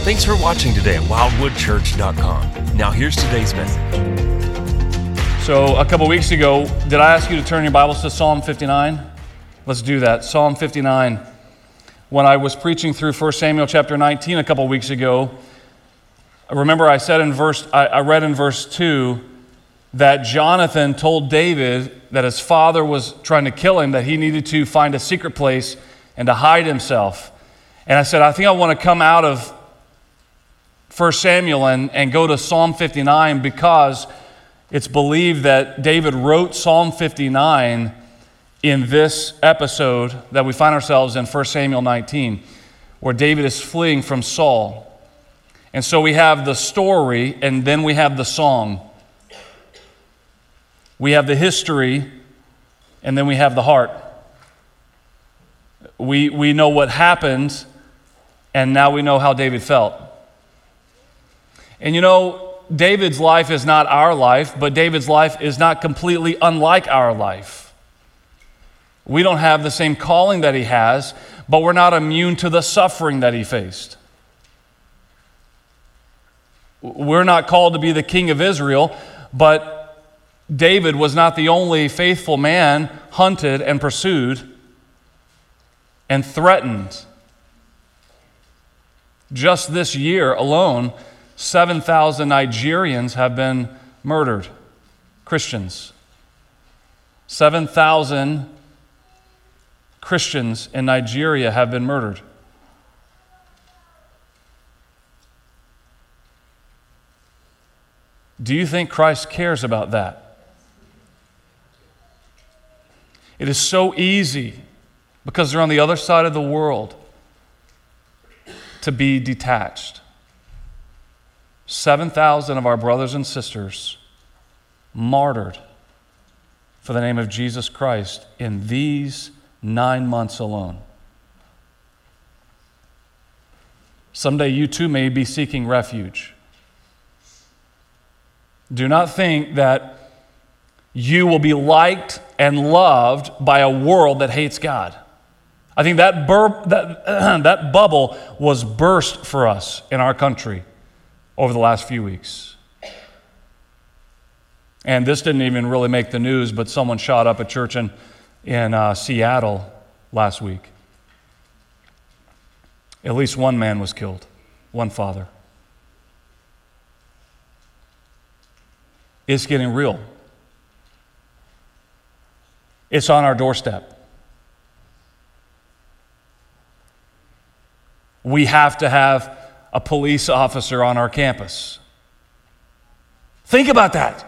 Thanks for watching today at wildwoodchurch.com. Now here's today's message. So a couple weeks ago, did I ask you to turn your Bibles to Psalm 59? Let's do that. Psalm 59. When I was preaching through 1 Samuel chapter 19 a couple weeks ago, remember I said I read in verse 2 that Jonathan told David that his father was trying to kill him, that he needed to find a secret place and to hide himself. And I said, I think I want to come out of 1 Samuel and go to Psalm 59 because it's believed that David wrote Psalm 59 in this episode that we find ourselves in 1 Samuel 19, where David is fleeing from Saul. And so we have the story, and then we have the song. We have the history, and then we have the heart. We know what happened, and now we know how David felt. And you know, David's life is not our life, but David's life is not completely unlike our life. We don't have the same calling that he has, but we're not immune to the suffering that he faced. We're not called to be the king of Israel, but David was not the only faithful man hunted and pursued and threatened. Just this year alone, 7,000 Nigerians have been murdered, Christians. 7,000 Christians in Nigeria have been murdered. Do you think Christ cares about that? It is so easy, because they're on the other side of the world, to be detached. 7,000 of our brothers and sisters martyred for the name of Jesus Christ in these 9 months alone. Someday you too may be seeking refuge. Do not think that you will be liked and loved by a world that hates God. I think that bubble was burst for us in our country over the last few weeks. And this didn't even really make the news, but someone shot up a church in Seattle last week. At least one man was killed, one father. It's getting real. It's on our doorstep. We have to have a police officer on our campus. Think about that.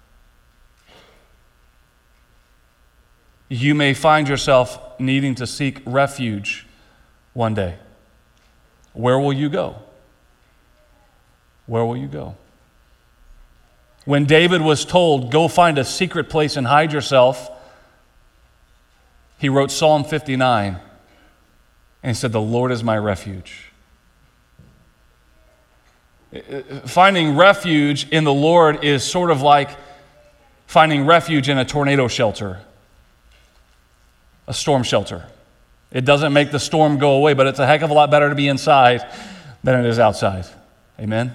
You may find yourself needing to seek refuge one day. Where will you go? Where will you go? When David was told, go find a secret place and hide yourself, he wrote Psalm 59 and he said, the Lord is my refuge. Finding refuge in the Lord is sort of like finding refuge in a tornado shelter, a storm shelter. It doesn't make the storm go away, but it's a heck of a lot better to be inside than it is outside. Amen?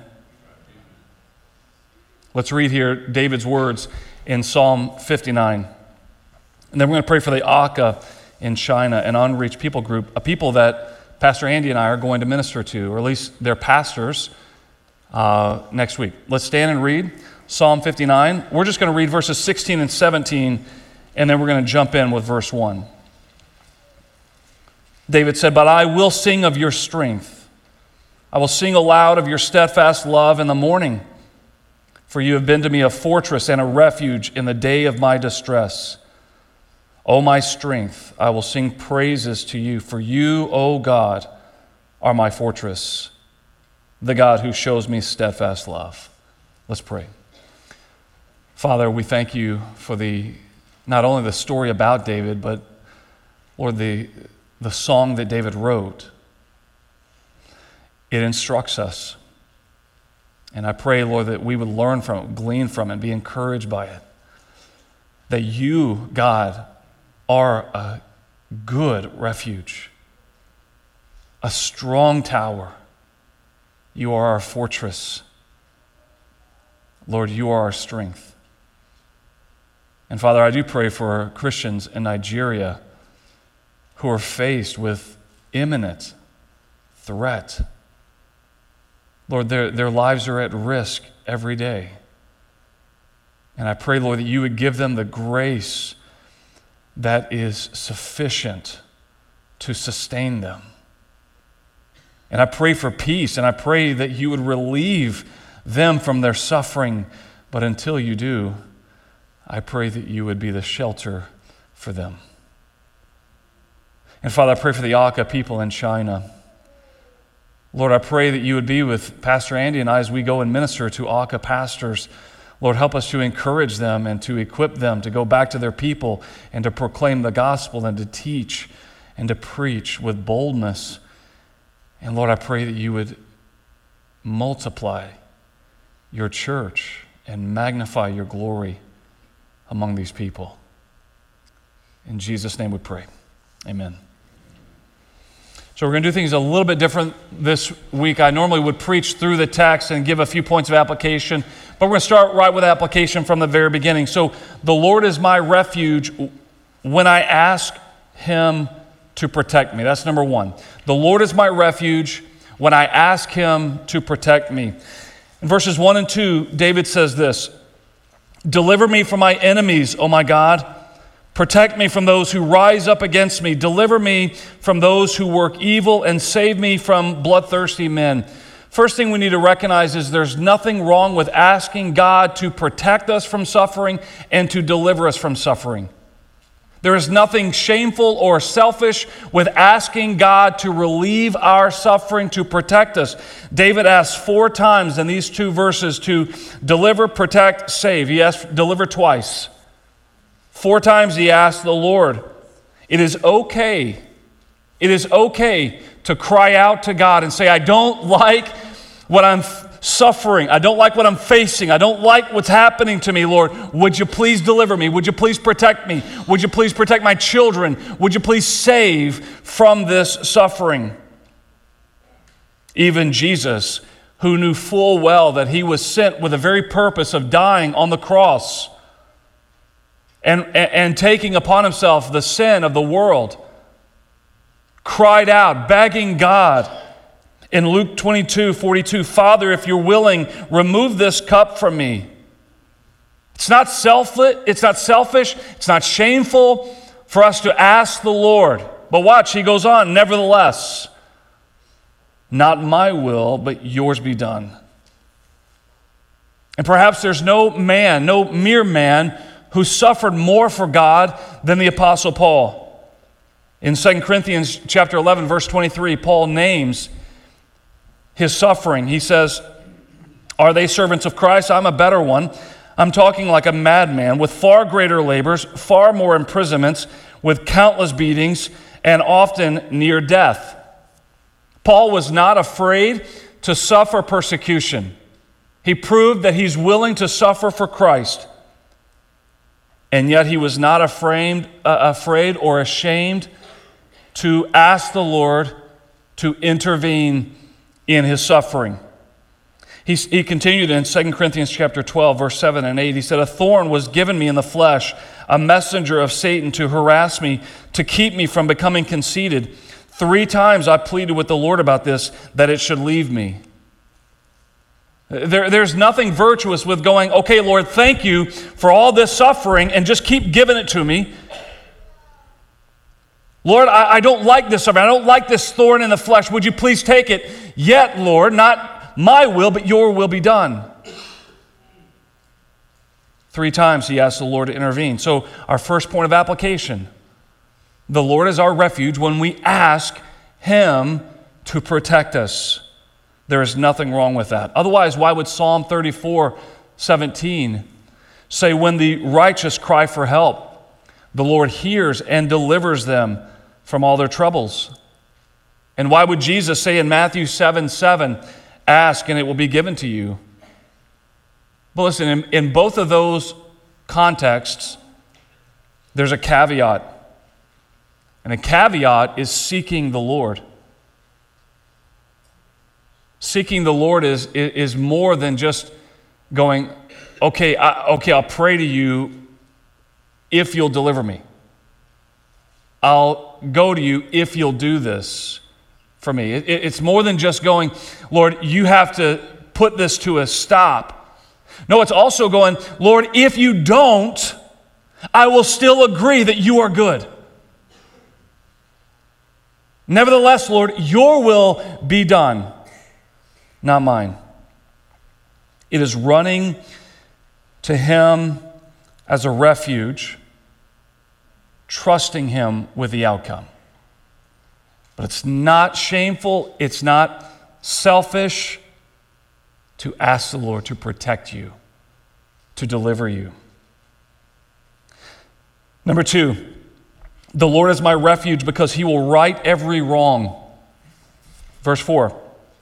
Let's read here David's words in Psalm 59. And then we're going to pray for the Aka in China, an unreached people group, a people that Pastor Andy and I are going to minister to, or at least their pastors, next week. Let's stand and read Psalm 59. We're just going to read verses 16 and 17, and then we're going to jump in with verse 1. David said, but I will sing of your strength. I will sing aloud of your steadfast love in the morning. For you have been to me a fortress and a refuge in the day of my distress. O my strength, I will sing praises to you. For you, O God, are my fortress, the God who shows me steadfast love. Let's pray. Father, we thank you for not only the story about David, but Lord, the song that David wrote. It instructs us. And I pray, Lord, that we would learn from it, glean from it, be encouraged by it. That you, God, are a good refuge, a strong tower, You are our fortress. Lord, you are our strength. And Father, I do pray for Christians in Nigeria who are faced with imminent threat. Lord, their lives are at risk every day. And I pray, Lord, that you would give them the grace that is sufficient to sustain them. And I pray for peace, and I pray that you would relieve them from their suffering. But until you do, I pray that you would be the shelter for them. And Father, I pray for the Aka people in China. Lord, I pray that you would be with Pastor Andy and I as we go and minister to Aka pastors. Lord, help us to encourage them and to equip them to go back to their people and to proclaim the gospel and to teach and to preach with boldness. And Lord, I pray that you would multiply your church and magnify your glory among these people. In Jesus' name we pray. Amen. So we're going to do things a little bit different this week. I normally would preach through the text and give a few points of application, but we're going to start right with application from the very beginning. So the Lord is my refuge when I ask him to protect me. That's number one. The Lord is my refuge when I ask him to protect me. In verses 1 and 2, David says this, "Deliver me from my enemies, O my God. Protect me from those who rise up against me. Deliver me from those who work evil and save me from bloodthirsty men." First thing we need to recognize is there's nothing wrong with asking God to protect us from suffering and to deliver us from suffering. There is nothing shameful or selfish with asking God to relieve our suffering, to protect us. David asks 4 times in these 2 verses to deliver, protect, save. He asked deliver twice. 4 times he asked the Lord. It is okay to cry out to God and say, I don't like what I'm suffering. I don't like what I'm facing. I don't like what's happening to me, Lord. Would you please deliver me? Would you please protect me? Would you please protect my children? Would you please save from this suffering? Even Jesus, who knew full well that he was sent with the very purpose of dying on the cross and taking upon himself the sin of the world, cried out, begging God in Luke 22:42, "Father, if you're willing, remove this cup from me." It's not selfish, it's not shameful for us to ask the Lord. But watch, he goes on, "Nevertheless, not my will, but yours be done." And perhaps there's no mere man, who suffered more for God than the Apostle Paul. In 2 Corinthians chapter 11, verse 23, Paul names his suffering. He says, "Are they servants of Christ? I'm a better one. I'm talking like a madman, with far greater labors, far more imprisonments, with countless beatings, and often near death." Paul was not afraid to suffer persecution. He proved that he's willing to suffer for Christ. And yet he was not afraid or ashamed to ask the Lord to intervene in his suffering. He continued in 2 Corinthians chapter 12, verse 7 and 8. He said, "A thorn was given me in the flesh, a messenger of Satan to harass me, to keep me from becoming conceited. 3 times I pleaded with the Lord about this, that it should leave me." There's nothing virtuous with going, "Okay, Lord, thank you for all this suffering," and just keep giving it to me. "Lord, I don't like this suffering. I don't like this thorn in the flesh. Would you please take it? Yet, Lord, not my will, but your will be done." 3 times he asked the Lord to intervene. So our first point of application, the Lord is our refuge when we ask him to protect us. There is nothing wrong with that. Otherwise, why would Psalm 34:17 say, "When the righteous cry for help, the Lord hears and delivers them from all their troubles"? And why would Jesus say in Matthew 7:7, "Ask and it will be given to you"? But listen, in both of those contexts, there's a caveat. And a caveat is seeking the Lord. Seeking the Lord is more than just going, okay, I'll pray to you if you'll deliver me. I'll go to you if you'll do this for me. It's more than just going, Lord, you have to put this to a stop. No, it's also going, Lord, if you don't, I will still agree that you are good. Nevertheless, Lord, your will be done, not mine. It is running to him as a refuge, trusting him with the outcome. But it's not shameful, it's not selfish to ask the Lord to protect you, to deliver you. Number 2, the Lord is my refuge because he will right every wrong. Verse 4.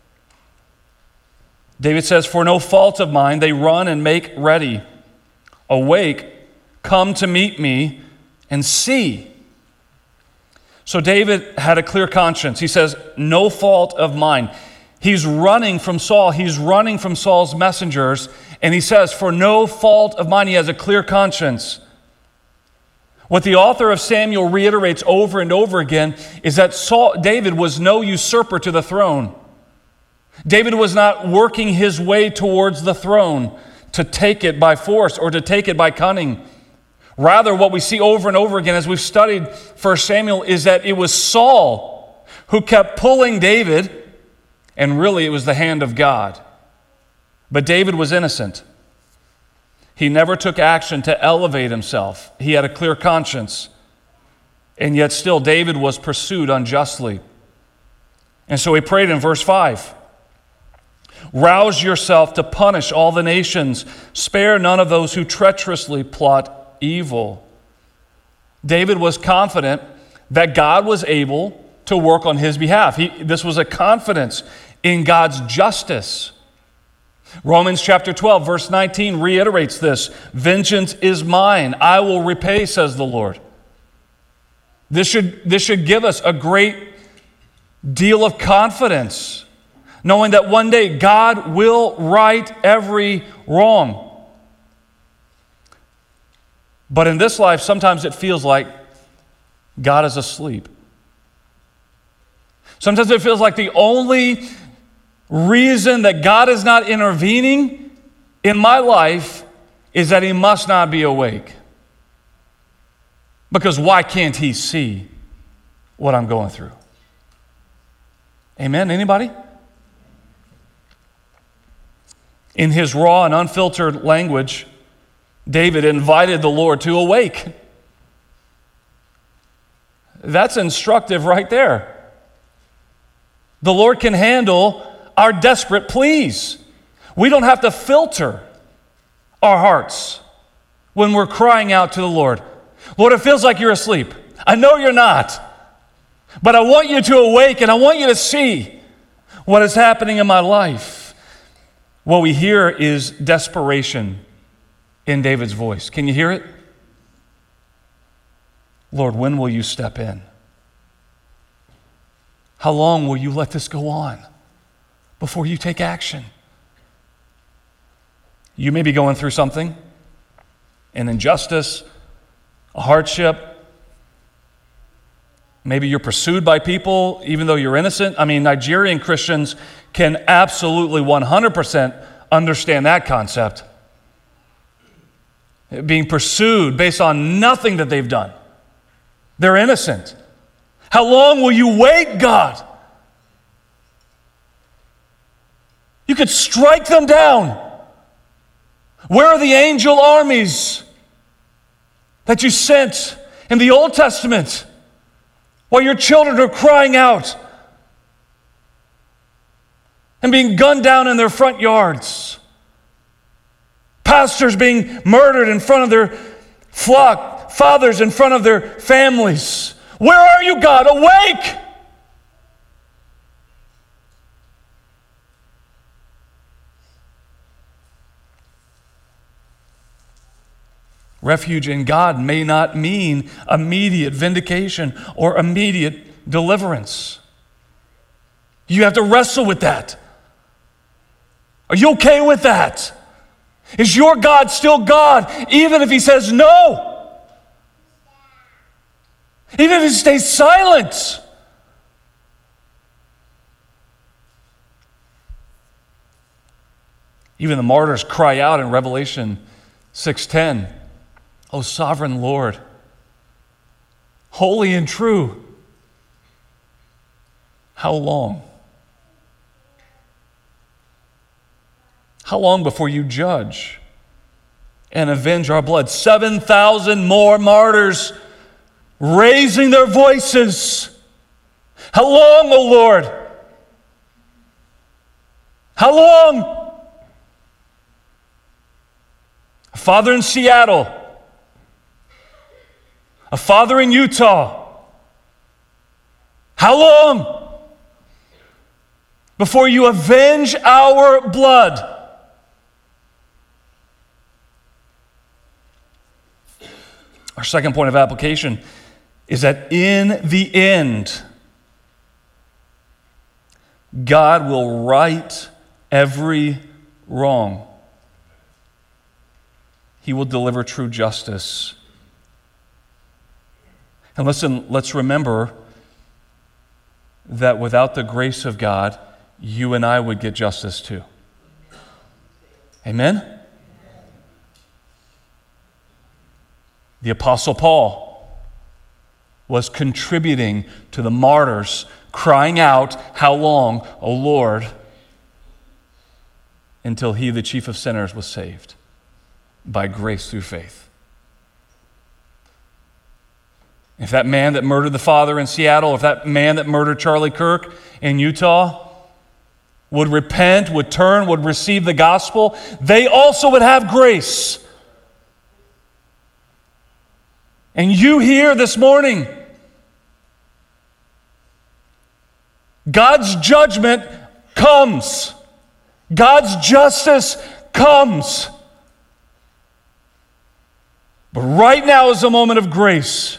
David says, for no fault of mine, they run and make ready. Awake, come to meet me and see. So David had a clear conscience. He says, no fault of mine. He's running from Saul. He's running from Saul's messengers. And he says, for no fault of mine, he has a clear conscience. What the author of Samuel reiterates over and over again is that David was no usurper to the throne. David was not working his way towards the throne to take it by force or to take it by cunning. Rather, what we see over and over again as we've studied 1 Samuel is that it was Saul who kept pulling David, and really it was the hand of God. But David was innocent. He never took action to elevate himself. He had a clear conscience. And yet still David was pursued unjustly. And so he prayed in verse 5. Rouse yourself to punish all the nations. Spare none of those who treacherously plot evil. David was confident that God was able to work on his behalf. This was a confidence in God's justice. Romans chapter 12, verse 19 reiterates this. Vengeance is mine, I will repay, says the Lord. This should give us a great deal of confidence, knowing that one day God will right every wrong. But in this life, sometimes it feels like God is asleep. Sometimes it feels like the only reason that God is not intervening in my life is that he must not be awake. Because why can't he see what I'm going through? Amen? Anybody? In his raw and unfiltered language, David invited the Lord to awake. That's instructive right there. The Lord can handle our desperate pleas. We don't have to filter our hearts when we're crying out to the Lord. Lord, it feels like you're asleep. I know you're not. But I want you to awake and I want you to see what is happening in my life. What we hear is desperation in David's voice. Can you hear it? Lord, when will you step in? How long will you let this go on before you take action? You may be going through something, an injustice, a hardship. Maybe you're pursued by people even though you're innocent. I mean, Nigerian Christians can absolutely 100% understand that concept. Being pursued based on nothing that they've done. They're innocent. How long will you wait, God? You could strike them down. Where are the angel armies that you sent in the Old Testament while your children are crying out and being gunned down in their front yards? Pastors being murdered in front of their flock, fathers in front of their families. Where are you, God? Awake! Refuge in God may not mean immediate vindication or immediate deliverance. You have to wrestle with that. Are you okay with that? Is your God still God, even if he says no? Even if he stays silent? Even the martyrs cry out in Revelation 6:10, "O sovereign Lord, holy and true, how long? How long before you judge and avenge our blood?" 7,000 more martyrs raising their voices. How long, O Lord? How long? A father in Seattle, a father in Utah. How long before you avenge our blood? Our second point of application is that in the end, God will right every wrong. He will deliver true justice. And listen, let's remember that without the grace of God, you and I would get justice too. Amen? The Apostle Paul was contributing to the martyrs, crying out, "How long, O Lord?" until he, the chief of sinners, was saved by grace through faith. If that man that murdered the father in Seattle, if that man that murdered Charlie Kirk in Utah would repent, would turn, would receive the gospel, they also would have grace. And you here this morning, God's judgment comes. God's justice comes. But right now is a moment of grace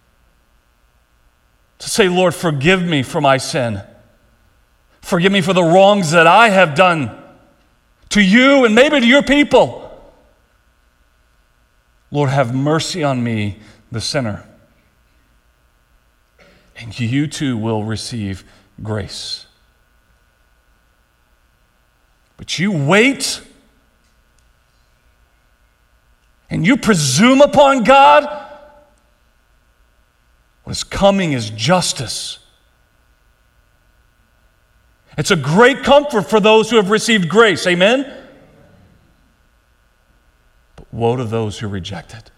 to say, "Lord, forgive me for my sin. Forgive me for the wrongs that I have done to you and maybe to your people. Lord, have mercy on me, the sinner." And you too will receive grace. But you wait and you presume upon God, what is coming is justice. It's a great comfort for those who have received grace. Amen? But woe to those who reject it.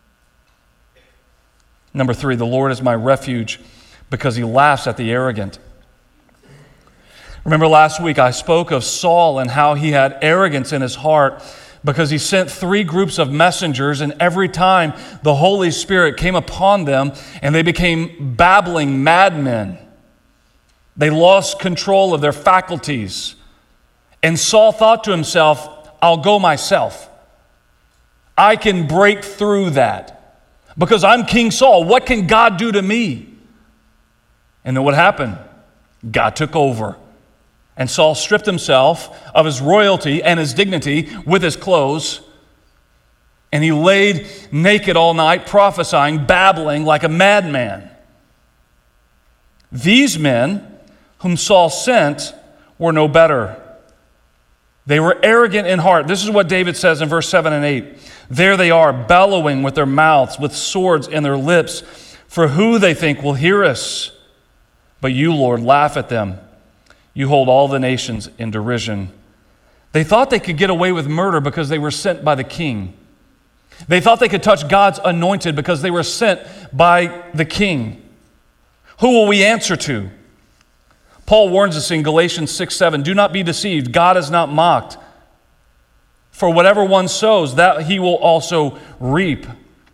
Number 3, the Lord is my refuge because he laughs at the arrogant. Remember last week I spoke of Saul and how he had arrogance in his heart because he sent 3 groups of messengers, and every time the Holy Spirit came upon them and they became babbling madmen. They lost control of their faculties. And Saul thought to himself, "I'll go myself. I can break through that because I'm King Saul. What can God do to me?" And then what happened? God took over. And Saul stripped himself of his royalty and his dignity with his clothes, and he laid naked all night, prophesying, babbling like a madman. These men whom Saul sent were no better. They were arrogant in heart. This is what David says in verse 7 and 8. "There they are, bellowing with their mouths, with swords in their lips, for who they think will hear us? But you, Lord, laugh at them. You hold all the nations in derision." They thought they could get away with murder because they were sent by the king. They thought they could touch God's anointed because they were sent by the king. Who will we answer to? Paul warns us in Galatians 6:7, "Do not be deceived, God is not mocked. For whatever one sows, that he will also reap."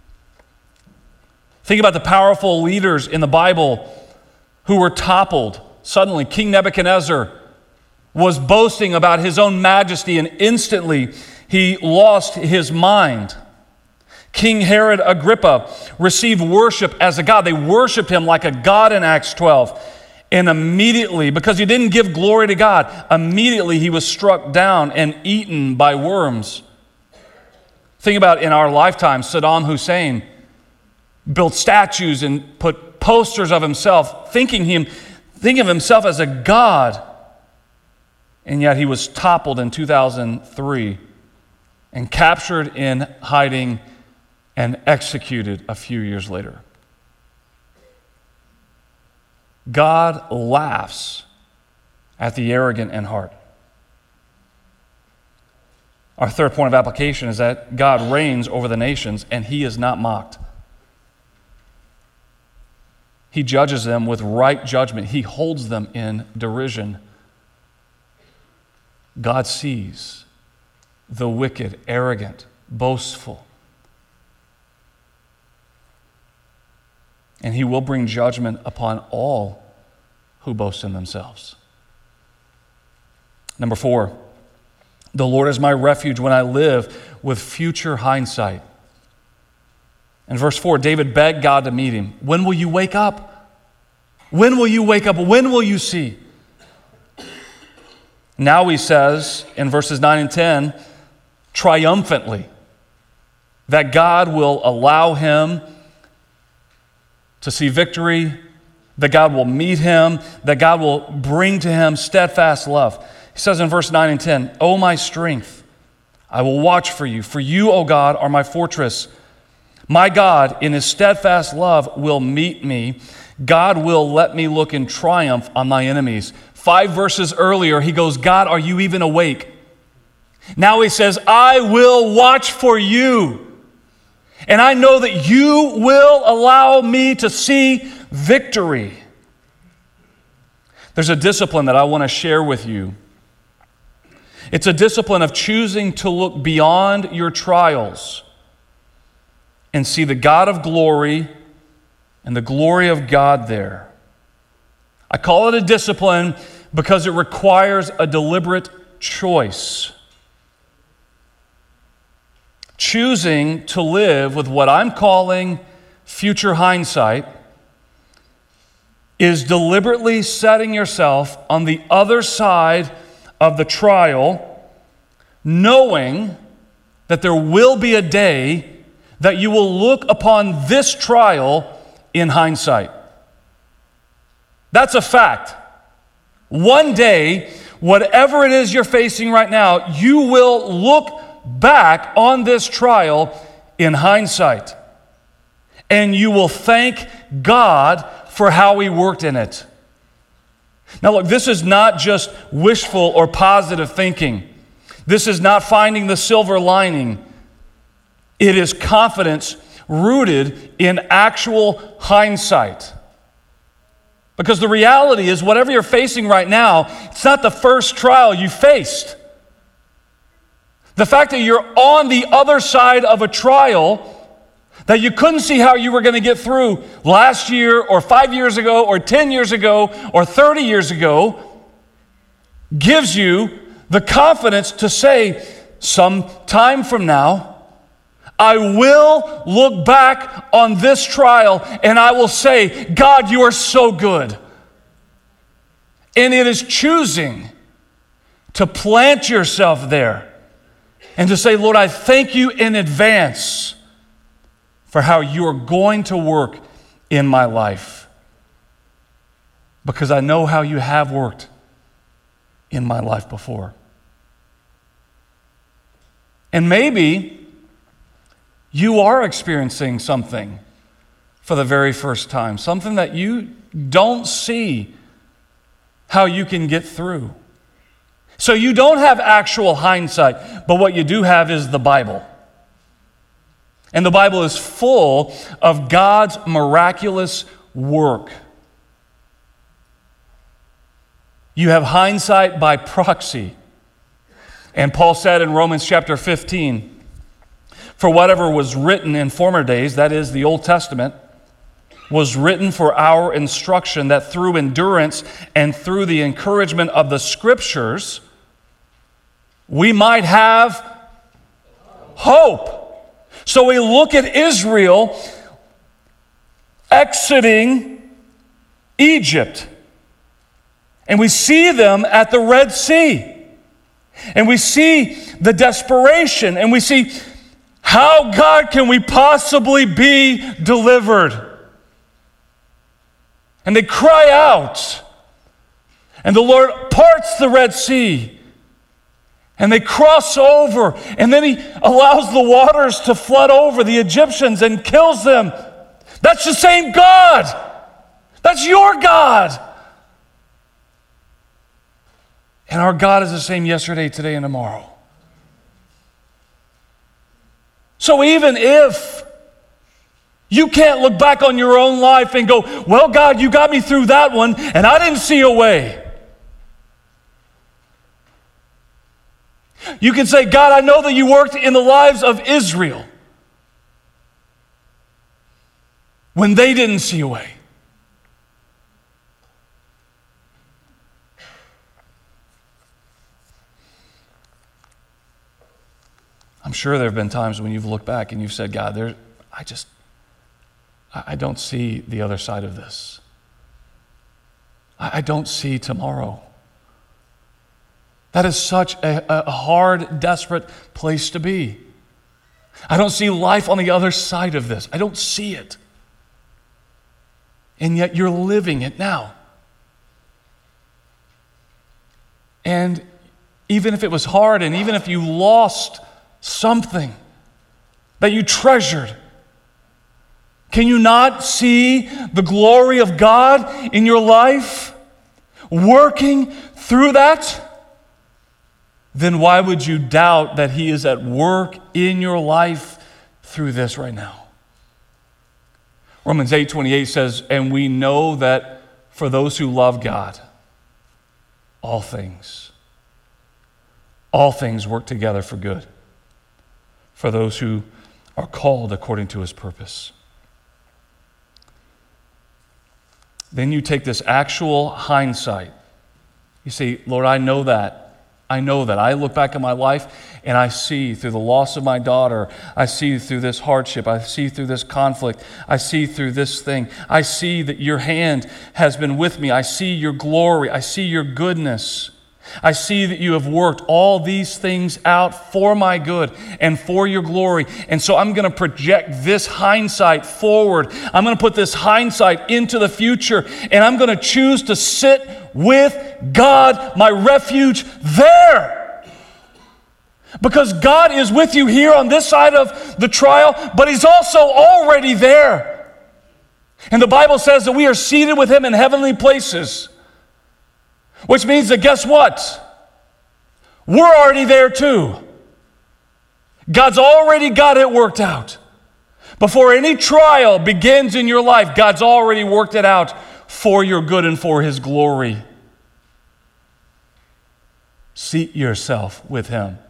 Think about the powerful leaders in the Bible who were toppled. Suddenly, King Nebuchadnezzar was boasting about his own majesty, and instantly he lost his mind. King Herod Agrippa received worship as a god. They worshiped him like a god in Acts 12. And immediately, because he didn't give glory to God, immediately he was struck down and eaten by worms. Think about in our lifetime, Saddam Hussein built statues and put posters of himself, thinking of himself as a god. And yet he was toppled in 2003 and captured in hiding and executed a few years later. God laughs at the arrogant in heart. Our third point of application is that God reigns over the nations and he is not mocked. He judges them with right judgment. He holds them in derision. God sees the wicked, arrogant, boastful. And he will bring judgment upon all who boast in themselves. Number 4, the Lord is my refuge when I live with future hindsight. In verse 4, David begged God to meet him. When will you wake up? When will you wake up? When will you see? Now he says in verses 9 and 10, triumphantly, that God will allow him to see victory, that God will meet him, that God will bring to him steadfast love. He says in verse 9 and 10, O my strength, I will watch for you, O God, are my fortress. My God, in his steadfast love, will meet me. God will let me look in triumph on my enemies. 5 verses earlier, he goes, God, are you even awake? Now he says, I will watch for you. And I know that you will allow me to see victory. There's a discipline that I want to share with you. It's a discipline of choosing to look beyond your trials and see the God of glory and the glory of God there. I call it a discipline because it requires a deliberate choice. Choosing to live with what I'm calling future hindsight is deliberately setting yourself on the other side of the trial, knowing that there will be a day that you will look upon this trial in hindsight. That's a fact. One day, whatever it is you're facing right now, you will look back on this trial in hindsight. And you will thank God for how he worked in it. Now look, this is not just wishful or positive thinking. This is not finding the silver lining. It is confidence rooted in actual hindsight. Because the reality is, whatever you're facing right now, it's not the first trial you faced. The fact that you're on the other side of a trial that you couldn't see how you were going to get through last year or 5 years ago or 10 years ago or 30 years ago gives you the confidence to say, some time from now, I will look back on this trial and I will say, God, you are so good. And it is choosing to plant yourself there and to say, Lord, I thank you in advance for how you are going to work in my life. Because I know how you have worked in my life before. And maybe you are experiencing something for the very first time, something that you don't see how you can get through. So you don't have actual hindsight, but what you do have is the Bible. And the Bible is full of God's miraculous work. You have hindsight by proxy. And Paul said in Romans chapter 15, for whatever was written in former days, that is the Old Testament, was written for our instruction, that through endurance and through the encouragement of the Scriptures, we might have hope. So we look at Israel exiting Egypt. And we see them at the Red Sea. And we see the desperation. And we see, how, God, can we possibly be delivered? And they cry out. And the Lord parts the Red Sea. And they cross over. And then He allows the waters to flood over the Egyptians and kills them. That's the same God. That's your God. And our God is the same yesterday, today, and tomorrow. So even if you can't look back on your own life and go, well, God, you got me through that one, and I didn't see a way. You can say, God, I know that you worked in the lives of Israel when they didn't see a way. I'm sure there have been times when you've looked back and you've said, God, I don't see the other side of this. I don't see tomorrow. That is such a hard, desperate place to be. I don't see life on the other side of this. I don't see it. And yet you're living it now. And even if it was hard, and even if you lost something that you treasured, can you not see the glory of God in your life working through that? Then why would you doubt that He is at work in your life through this right now? Romans 8:28 says, and we know that for those who love God, all things work together for good, for those who are called according to His purpose. Then you take this actual hindsight. You say, Lord, I know that. I know that. I look back at my life and I see through the loss of my daughter, I see through this hardship, I see through this conflict, I see through this thing. I see that your hand has been with me. I see your glory. I see your goodness. I see that you have worked all these things out for my good and for your glory. And so I'm going to project this hindsight forward. I'm going to put this hindsight into the future, and I'm going to choose to sit with God, my refuge, there. Because God is with you here on this side of the trial, but He's also already there. And the Bible says that we are seated with Him in heavenly places. Which means that guess what? We're already there too. God's already got it worked out. Before any trial begins in your life, God's already worked it out for your good and for His glory. Seat yourself with Him.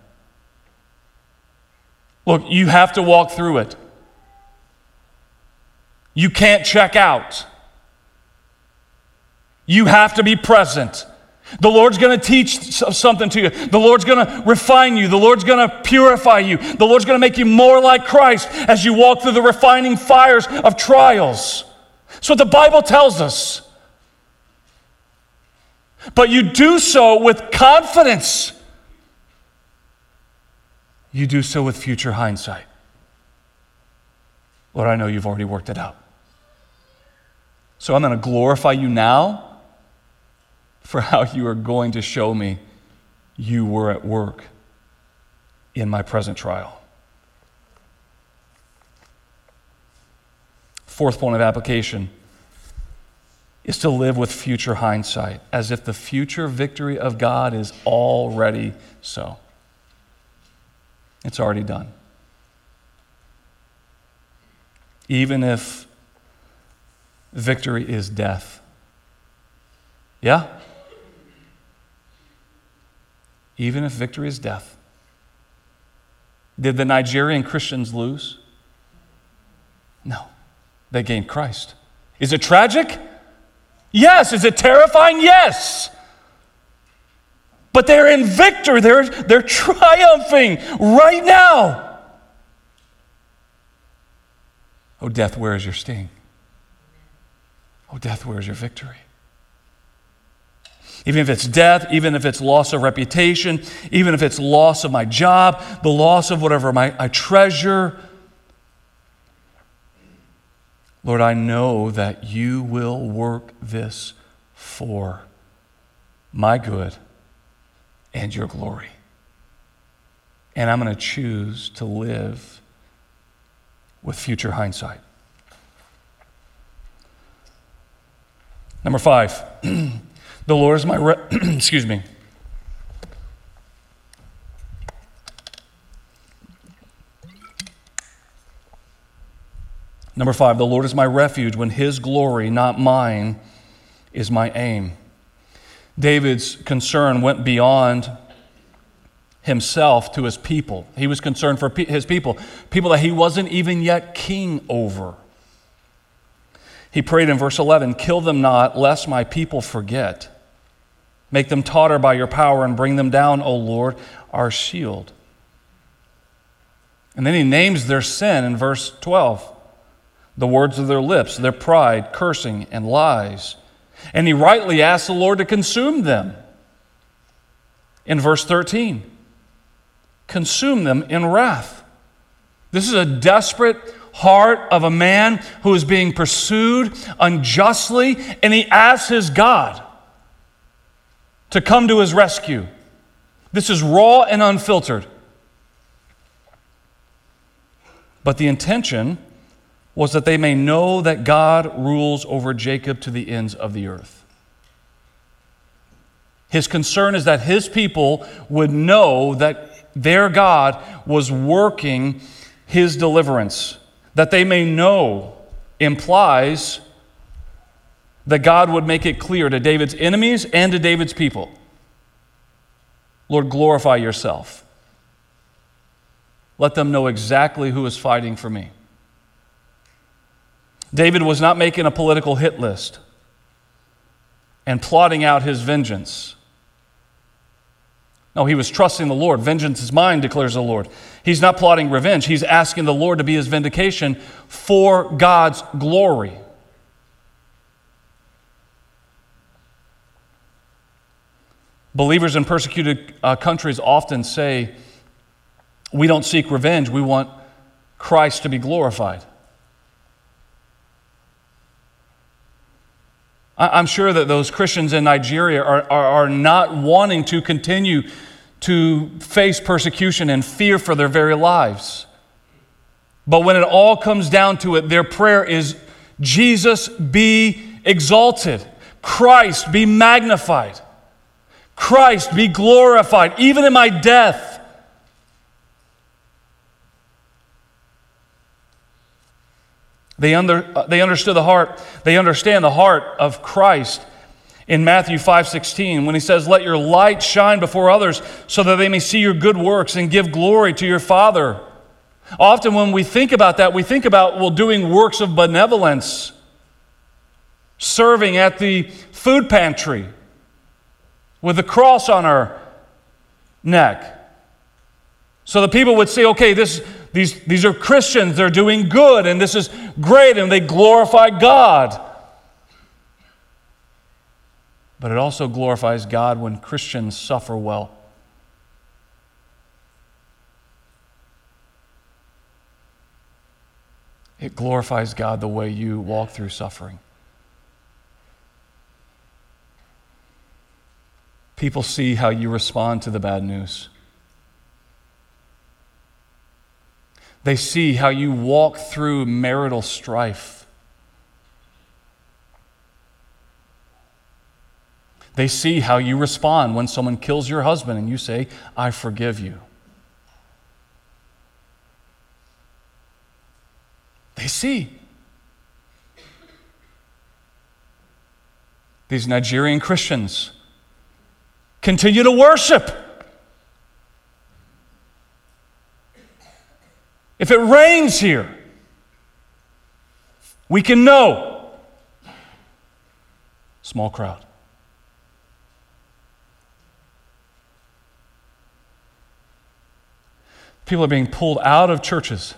Look, you have to walk through it. You can't check out. You have to be present. The Lord's going to teach something to you. The Lord's going to refine you. The Lord's going to purify you. The Lord's going to make you more like Christ as you walk through the refining fires of trials. That's what the Bible tells us. But you do so with confidence. You do so with future hindsight. Lord, I know you've already worked it out. So I'm going to glorify you now for how you are going to show me you were at work in my present trial. Fourth point of application is to live with future hindsight, as if the future victory of God is already so. It's already done. Even if victory is death. Yeah? Even if victory is death. Did the Nigerian Christians lose? No. They gained Christ. Is it tragic? Yes. Is it terrifying? Yes. But they're in victory. They're triumphing right now. Oh, death, where is your sting? Oh, death, where is your victory? Even if it's death, even if it's loss of reputation, even if it's loss of my job, the loss of whatever I treasure. Lord, I know that you will work this for my good and your glory. And I'm going to choose to live with future hindsight. Number 5, the Lord is my excuse me. Number 5, the Lord is my refuge when his glory, not mine, is my aim. David's concern went beyond himself to his people. He was concerned for his people that he wasn't even yet king over. He prayed in verse 11, "Kill them not, lest my people forget. Make them totter by your power and bring them down, O Lord, our shield." And then he names their sin in verse 12. The words of their lips, their pride, cursing, and lies. And he rightly asks the Lord to consume them. In verse 13, consume them in wrath. This is a desperate heart of a man who is being pursued unjustly, and he asks his God to come to his rescue. This is raw and unfiltered. But the intention was that they may know that God rules over Jacob to the ends of the earth. His concern is that his people would know that their God was working his deliverance. That they may know implies that God would make it clear to David's enemies and to David's people. Lord, glorify yourself. Let them know exactly who is fighting for me. David was not making a political hit list and plotting out his vengeance. No, he was trusting the Lord. Vengeance is mine, declares the Lord. He's not plotting revenge. He's asking the Lord to be his vindication for God's glory. Believers in persecuted countries often say, we don't seek revenge, we want Christ to be glorified. I'm sure that those Christians in Nigeria are not wanting to continue to face persecution and fear for their very lives. But when it all comes down to it, their prayer is, Jesus be exalted. Christ be magnified. Christ be glorified, even in my death. They understood the heart. They understand the heart of Christ in Matthew 5:16 when he says, "Let your light shine before others so that they may see your good works and give glory to your Father." Often when we think about that, we think about, doing works of benevolence, serving at the food pantry with the cross on our neck. So the people would say, okay, these are Christians, they're doing good, and this is great, and they glorify God. But it also glorifies God when Christians suffer well. It glorifies God the way you walk through suffering. People see how you respond to the bad news. They see how you walk through marital strife. They see how you respond when someone kills your husband and you say, I forgive you. They see. These Nigerian Christians continue to worship. If it rains here, we can know. Small crowd. People are being pulled out of churches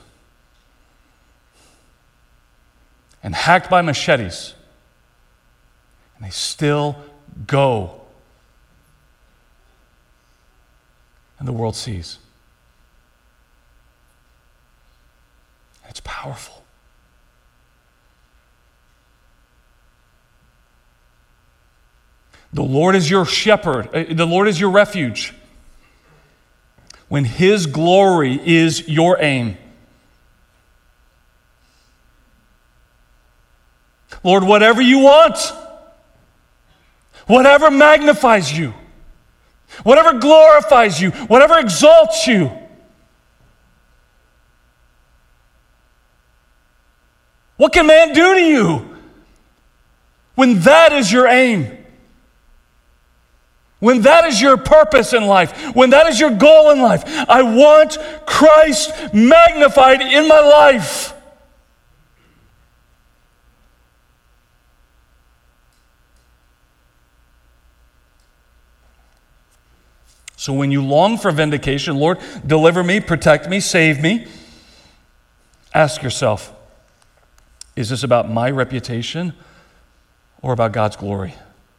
and hacked by machetes, and they still go and the world sees. It's powerful. The Lord is your shepherd. The Lord is your refuge. When His glory is your aim. Lord, whatever you want, whatever magnifies you, whatever glorifies you, whatever exalts you, what can man do to you when that is your aim? When that is your purpose in life, when that is your goal in life? I want Christ magnified in my life. So when you long for vindication, Lord, deliver me, protect me, save me, ask yourself, is this about my reputation or about God's glory?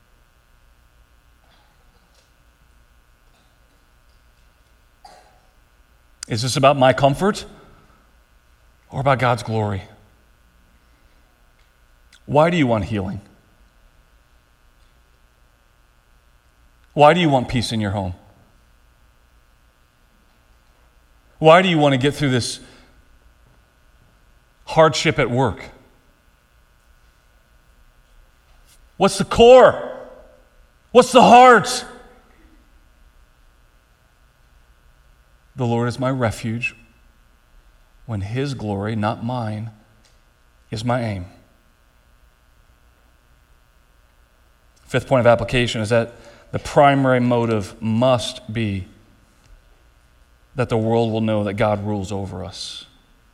Is this about my comfort or about God's glory? Why do you want healing? Why do you want peace in your home? Why do you want to get through this hardship at work? What's the core? What's the heart? The Lord is my refuge when His glory, not mine, is my aim. Fifth point of application is that the primary motive must be that the world will know that God rules over us.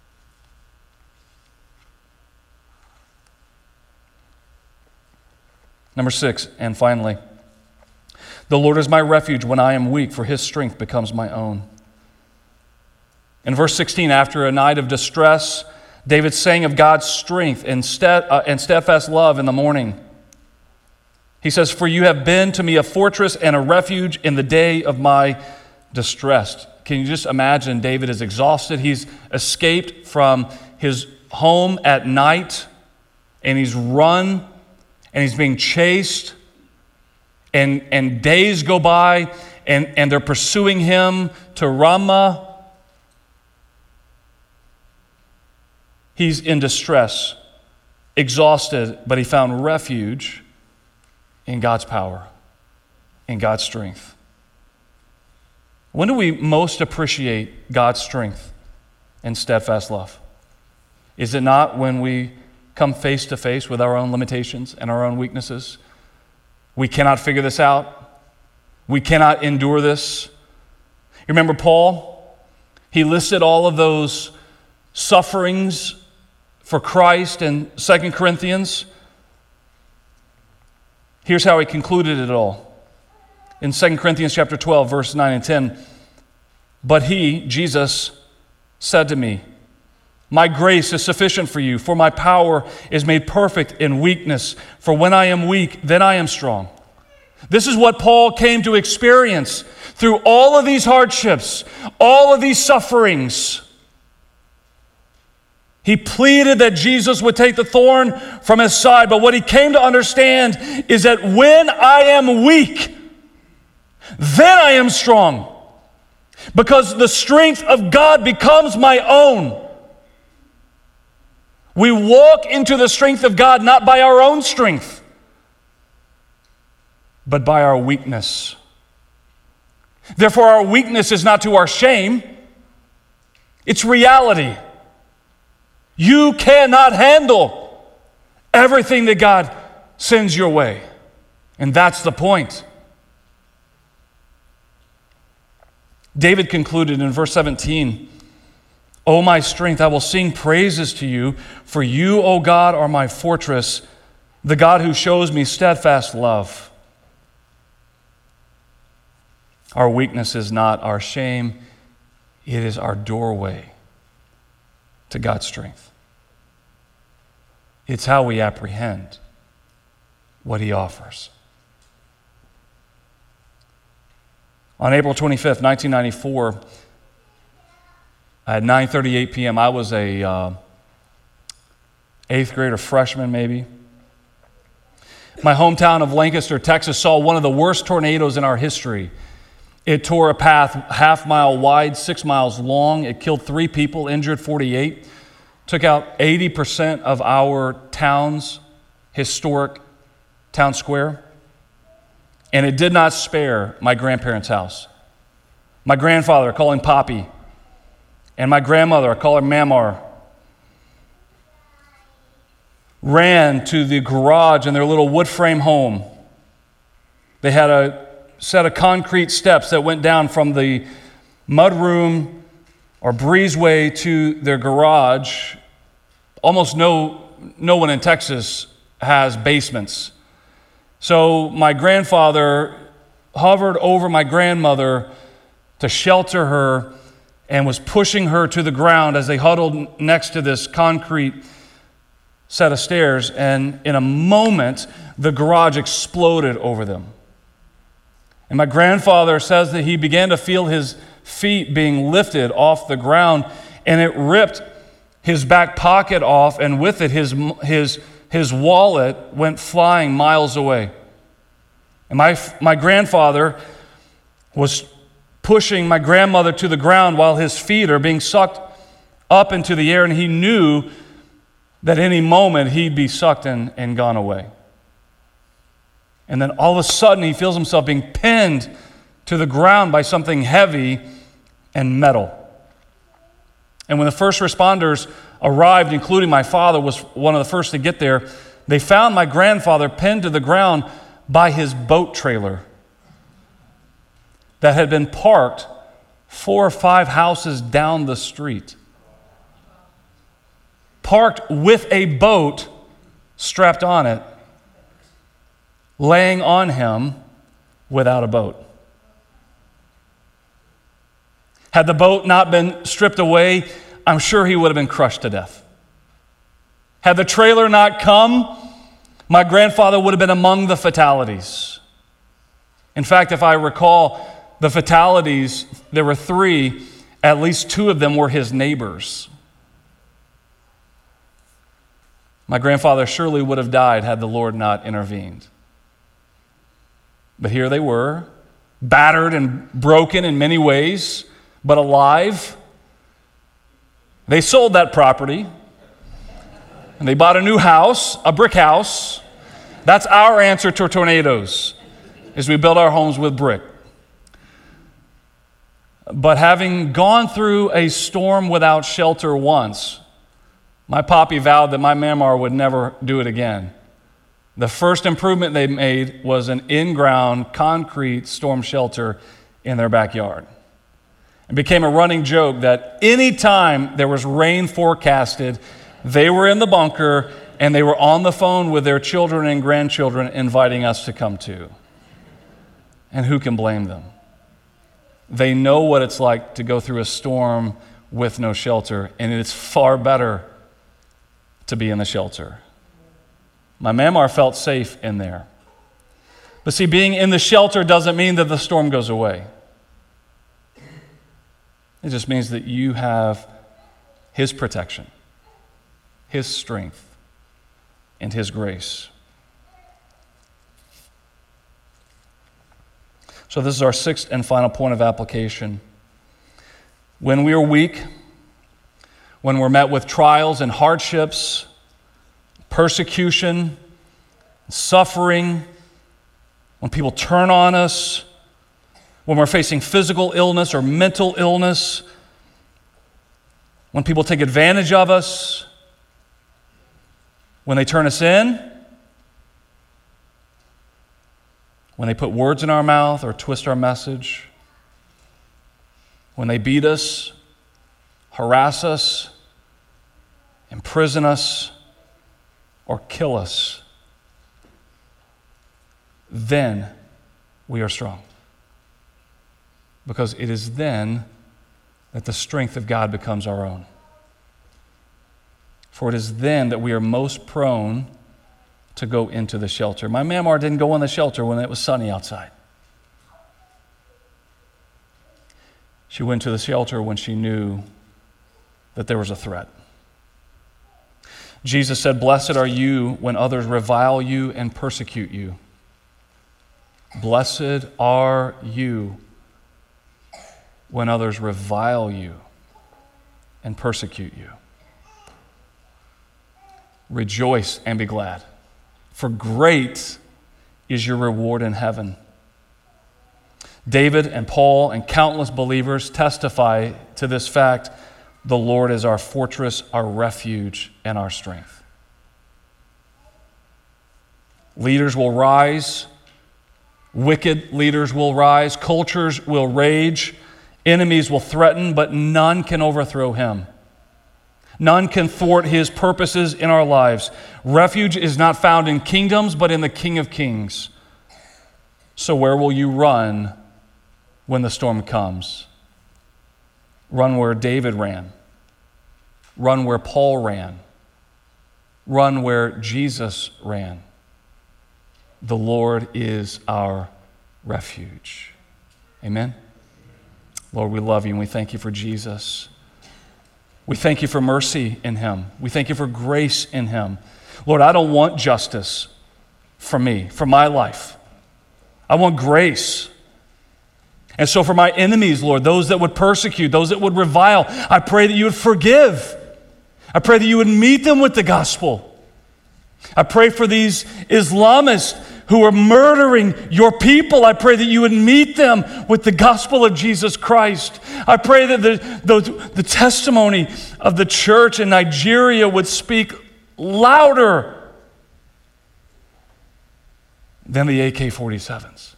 Number 6, and finally, the Lord is my refuge when I am weak, for His strength becomes my own. In verse 16, after a night of distress, David sang of God's strength and steadfast love in the morning. He says, "For you have been to me a fortress and a refuge in the day of my distress." Can you just imagine? David is exhausted. He's escaped from his home at night, and he's run, and he's being chased, and days go by, and they're pursuing him to Ramah. He's in distress, exhausted, but he found refuge in God's power, in God's strength. When do we most appreciate God's strength and steadfast love? Is it not when we come face to face with our own limitations and our own weaknesses? We cannot figure this out. We cannot endure this. You remember Paul? He listed all of those sufferings for Christ in 2 Corinthians. Here's how he concluded it all. In 2 Corinthians chapter 12, verse 9 and 10, "But He, Jesus, said to me, 'My grace is sufficient for you, for my power is made perfect in weakness. For when I am weak, then I am strong.'" This is what Paul came to experience through all of these hardships, all of these sufferings. He pleaded that Jesus would take the thorn from his side, but what he came to understand is that when I am weak, then I am strong, because the strength of God becomes my own. We walk into the strength of God not by our own strength, but by our weakness. Therefore, our weakness is not to our shame, it's reality. You cannot handle everything that God sends your way. And that's the point. David concluded in verse 17, "O my strength, I will sing praises to you, for you, O God, are my fortress, the God who shows me steadfast love." Our weakness is not our shame, it is our doorway to God's strength. It's how we apprehend what He offers. On April 25th, 1994, at 9:38 p.m., I was a 8th grader, freshman maybe. My hometown of Lancaster, Texas, saw one of the worst tornadoes in our history. It tore a path half-mile wide, 6 miles long. It killed 3 people, injured 48, took out 80% of our town's historic town square. And it did not spare my grandparents' house. My grandfather, I call him Poppy, and my grandmother, I call her Mamar, ran to the garage in their little wood frame home. They had a set of concrete steps that went down from the mudroom or breezeway to their garage. Almost no one in Texas has basements. So my grandfather hovered over my grandmother to shelter her and was pushing her to the ground as they huddled next to this concrete set of stairs, and in a moment, the garage exploded over them. And my grandfather says that he began to feel his feet being lifted off the ground, and it ripped his back pocket off, and with it, his wallet went flying miles away. And my grandfather was pushing my grandmother to the ground while his feet are being sucked up into the air, and he knew that any moment he'd be sucked and gone away. And then all of a sudden he feels himself being pinned to the ground by something heavy and metal. And when the first responders arrived, including my father was one of the first to get there, they found my grandfather pinned to the ground by his boat trailer that had been parked 4 or 5 houses down the street. Parked with a boat strapped on it, laying on him without a boat. Had the boat not been stripped away, I'm sure he would have been crushed to death. Had the trailer not come, my grandfather would have been among the fatalities. In fact, if I recall the fatalities, there were 3, at least 2 of them were his neighbors. My grandfather surely would have died had the Lord not intervened. But here they were, battered and broken in many ways, but alive. They sold that property, and they bought a new house, a brick house. That's our answer to tornadoes, is we build our homes with brick. But having gone through a storm without shelter once, my Poppy vowed that my Mamar would never do it again. The first improvement they made was an in-ground concrete storm shelter in their backyard. It became a running joke that any time there was rain forecasted, they were in the bunker and they were on the phone with their children and grandchildren inviting us to come too. And who can blame them? They know what it's like to go through a storm with no shelter, and it's far better to be in the shelter. My Mamar felt safe in there. But see, being in the shelter doesn't mean that the storm goes away. It just means that you have His protection, His strength, and His grace. So this is our 6th and final point of application. When we are weak, when we're met with trials and hardships, persecution, suffering, when people turn on us, when we're facing physical illness or mental illness, when people take advantage of us, when they turn us in, when they put words in our mouth or twist our message, when they beat us, harass us, imprison us, or kill us, then we are strong. Because it is then that the strength of God becomes our own. For it is then that we are most prone to go into the shelter. My Mamar didn't go in the shelter when it was sunny outside. She went to the shelter when she knew that there was a threat. Jesus said, "Blessed are you when others revile you and persecute you." Blessed are you when others revile you and persecute you. Rejoice and be glad, for great is your reward in heaven. David and Paul and countless believers testify to this fact: the Lord is our fortress, our refuge, and our strength. Leaders will rise. Wicked leaders will rise. Cultures will rage. Enemies will threaten, but none can overthrow him. None can thwart his purposes in our lives. Refuge is not found in kingdoms, but in the King of Kings. So where will you run when the storm comes? Run where David ran. Run where Paul ran. Run where Jesus ran. The Lord is our refuge. Amen? Lord, we love you and we thank you for Jesus. We thank you for mercy in him. We thank you for grace in him. Lord, I don't want justice for me, for my life. I want grace. And so for my enemies, Lord, those that would persecute, those that would revile, I pray that you would forgive. I pray that you would meet them with the gospel. I pray for these Islamists who are murdering your people. I pray that you would meet them with the gospel of Jesus Christ. I pray that the testimony of the church in Nigeria would speak louder than the AK-47s.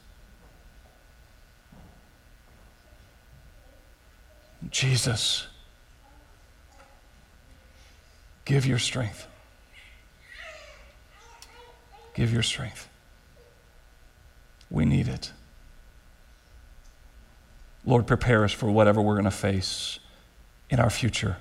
Jesus, give your strength. Give your strength. We need it. Lord, prepare us for whatever we're going to face in our future.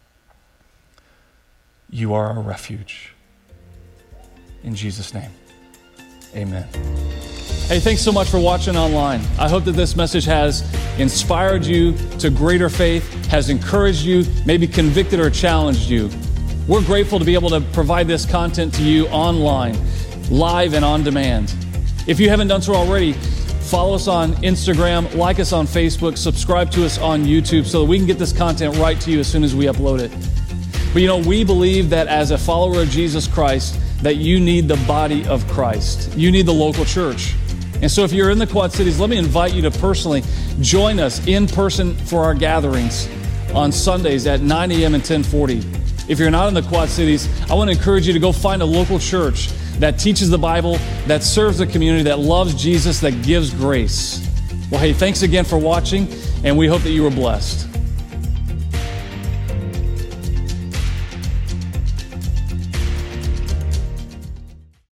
You are our refuge. In Jesus' name, amen. Hey, thanks so much for watching online. I hope that this message has inspired you to greater faith, has encouraged you, maybe convicted or challenged you. We're grateful to be able to provide this content to you online, live and on demand. If you haven't done so already, follow us on Instagram, like us on Facebook, subscribe to us on YouTube so that we can get this content right to you as soon as we upload it. But we believe that as a follower of Jesus Christ, that you need the body of Christ. You need the local church. And so if you're in the Quad Cities, let me invite you to personally join us in person for our gatherings on Sundays at 9 a.m. and 10:40. If you're not in the Quad Cities, I want to encourage you to go find a local church that teaches the Bible, that serves the community, that loves Jesus, that gives grace. Well, hey, thanks again for watching, and we hope that you were blessed.